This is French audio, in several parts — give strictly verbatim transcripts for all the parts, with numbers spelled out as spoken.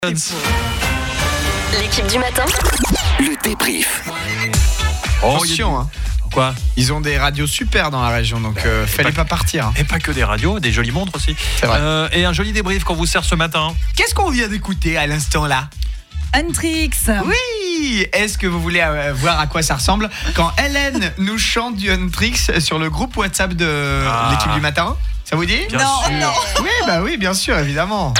L'équipe du matin. Le débrief. Oh, Attention, hein. Quoi ? Ils ont des radios super dans la région, donc euh, fallait pas partir. Hein. Et pas que des radios, des jolies montres aussi. C'est vrai. Euh, et un joli débrief qu'on vous sert ce matin. Qu'est-ce qu'on vient d'écouter à l'instant là ? Huntrix. Oui. Est-ce que vous voulez euh, voir à quoi ça ressemble quand Hélène nous chante du Huntrix sur le groupe WhatsApp de Ah. l'équipe du matin ? Ça vous dit ? Bien Non, sûr. non. Oui, bah oui, bien sûr, évidemment.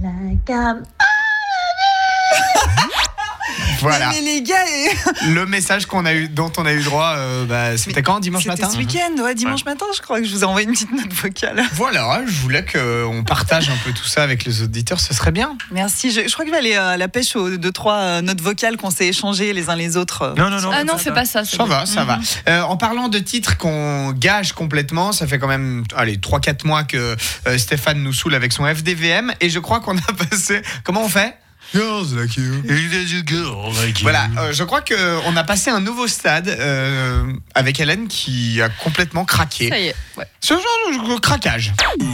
Voilà. Mais les gars, et- Le message qu'on a eu, dont on a eu droit, euh, bah, c'était quand dimanche c'était matin. ce week-end, ouais, dimanche Ouais. matin, je crois que je vous ai envoyé une petite note vocale. Voilà, je voulais qu'on partage un peu tout ça avec les auditeurs, ce serait bien. Merci. Je, je crois qu'il va aller à la pêche aux deux trois euh, notes vocales qu'on s'est échangées les uns les autres. Non, non, non. Ah non, fais pas ça. c'est Ça bon. va, ça va. Euh, en parlant de titres qu'on gâche complètement, ça fait quand même allez, trois quatre mois que euh, Stéphane nous saoule avec son F D V M et je crois qu'on a passé... Comment on fait ? Girls like you. Voilà, euh, je crois qu'on a passé un nouveau stade euh, avec Hélène qui a complètement craqué. Ça y est. Ouais. Ce genre de craquage.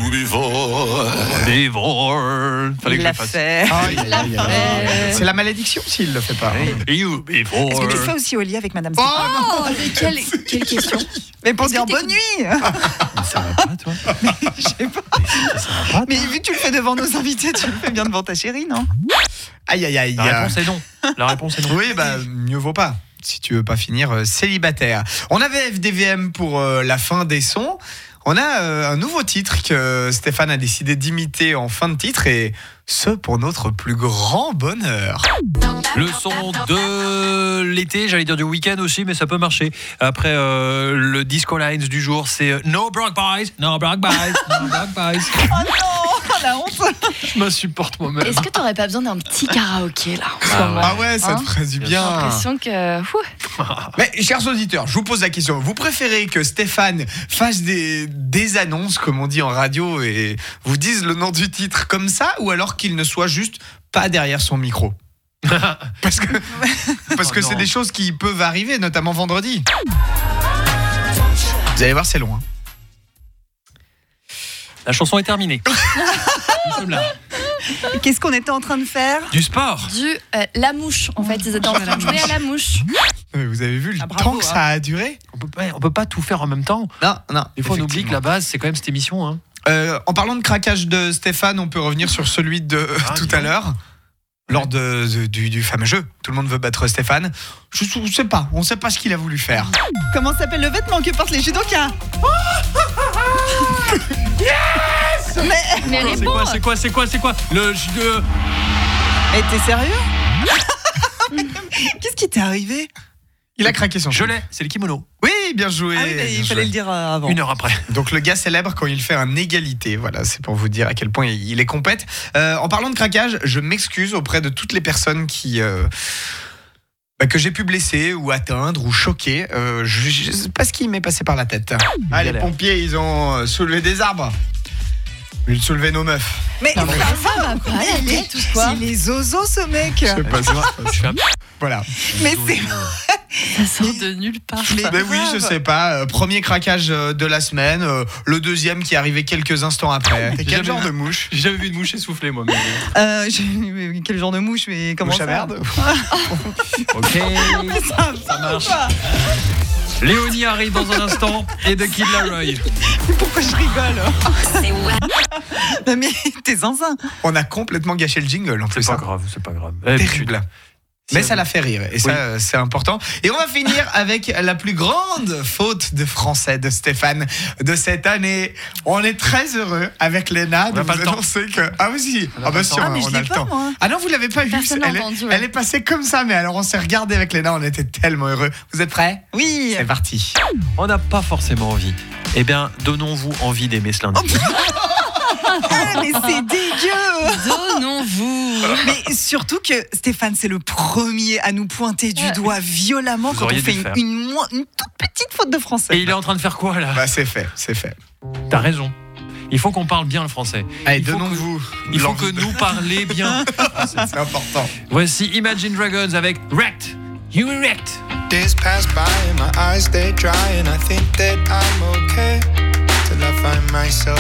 Des vols. Fallait Il que je l'a le fasse. fait. Aïe, aïe, aïe, aïe. fait. C'est la malédiction s'il le fait pas. You before. Est-ce que tu le fais aussi au lit avec Madame Oh, Stéphane Oh, mais quelle, quelle question. Mais pour est-ce dire que bonne nuit. Mais ça va pas, toi Je sais pas. Ça va pas, Mais vu que tu le fais devant nos invités, tu le fais bien devant ta chérie, non? aïe, aïe, aïe. La réponse est non. La réponse est non. Oui, bah, mieux vaut pas. Si tu veux pas finir euh, célibataire. On avait F D V M pour euh, la fin des sons. On a euh, un nouveau titre que Stéphane a décidé d'imiter en fin de titre et ce pour notre plus grand bonheur. Le son de l'été, j'allais dire du week-end aussi, mais ça peut marcher. Après euh, le Disco Lines du jour, c'est euh, No Brock Boys, No Brock Boys, No Brock Boys. Oh non, la honte. Je m'insupporte moi-même. Est-ce que t'aurais pas besoin d'un petit karaoké là en ce Ah moment Ah ouais, ça Hein te ferait du Bien J'ai bien. l'impression que. Ouh. Mais chers auditeurs, je vous pose la question. Vous préférez que Stéphane fasse des, des annonces, comme on dit en radio, et vous dise le nom du titre comme ça, ou alors qu'il ne soit juste pas derrière son micro ? Parce que parce que Oh c'est non. des choses qui peuvent arriver, notamment vendredi. Vous allez voir, c'est long. Hein. La chanson est terminée. Nous sommes là. Qu'est-ce qu'on était en train de faire? Du sport. Du euh, la mouche en fait. Ils étaient en train de jouer à la mouche. Euh, Vous avez vu le Ah, bravo, temps que hein. ça a duré ? On peut pas, on peut pas tout faire en même temps. Non, non. Des fois, on oublie que la base, c'est quand même cette émission. Hein. Euh, en parlant de craquage de Stéphane, on peut revenir sur celui de Ah, tout dis à donc. l'heure. Lors de, de- du, du fameux jeu, tout le monde veut battre Stéphane. Je ne sais pas, on ne sait pas ce qu'il a voulu faire. Comment s'appelle le vêtement que portent les judokas? Mais, Mais elle est C'est bon. quoi, c'est quoi, c'est quoi, c'est quoi Le jeu de... mais t'es sérieux? Qu'est-ce qui t'est arrivé? Il a craqué son Je jeu. l'ai, c'est le kimono. Oui, bien joué. Ah oui, mais bien il fallait joué. le dire euh, avant. Une heure après. Donc le gars célèbre quand il fait un égalité. Voilà, c'est pour vous dire à quel point il est compète. Euh, en parlant de craquage, je m'excuse auprès de toutes les personnes qui... euh, bah, que j'ai pu blesser ou atteindre ou choquer. Euh, je, je sais pas ce qui m'est passé par la tête. Ah, les galère. pompiers, ils ont euh, soulevé des arbres. Ils soulevaient nos meufs. Mais Ça va pas la il est, tête ou quoi il est zozo ce mec. Je sais pas ça. Je suis un Voilà. Mais c'est Ça sort de nulle part. Mais- Ben oui, grave. je sais pas. Euh, premier craquage euh, de la semaine. euh, le deuxième qui est arrivé quelques instants après. T'es quel Jamais genre vu. de mouche? J'ai jamais vu une mouche essouffler, moi. Mais... euh, je- quel genre de mouche? Mais comment Mouche à ça? merde. Ok, Ça, ça marche. va. Léonie arrive dans un instant et de Kid Laroi. Pourquoi je rigole? C'est ouais. Non mais t'es zinzin. On a complètement gâché le jingle en plus. C'est pas hein. grave, c'est pas grave. Terrible. Mais ça l'a fait rire et ça Oui. euh, c'est important. Et on va finir avec la plus grande faute de français de Stéphane de cette année. On est très heureux avec Léna de On n'a pas vous le temps. annoncer que ah oui si On n'a ah pas bah le si temps. on, Ah mais on je a l'ai le pas temps. moi. Ah non vous l'avez pas vu. Personne n'a Elle, est- entendu, ouais. elle est passée comme ça mais alors on s'est regardé avec Léna on était tellement heureux. Vous êtes prêts? Oui. C'est parti. On n'a pas forcément envie. Eh bien, donnons-vous envie d'aimer ce lundi. Ah, mais c'est dégueu. Donnons-vous. Mais surtout que Stéphane, c'est le premier à nous pointer du Ouais. doigt violemment Vous quand auriez on fait dû une, faire. une, mo- une toute petite faute de français. Et il est en train de faire quoi, là? Bah c'est fait, c'est fait. T'as raison. Il faut qu'on parle bien le français. Allez, Il faut donnons-vous. Il faut l'envie que de- nous parler bien. c'est c'est important. Voici Imagine Dragons avec Wrecked. You Wrecked. Days pass by and my eyes stay dry and I think that I'm okay till I find myself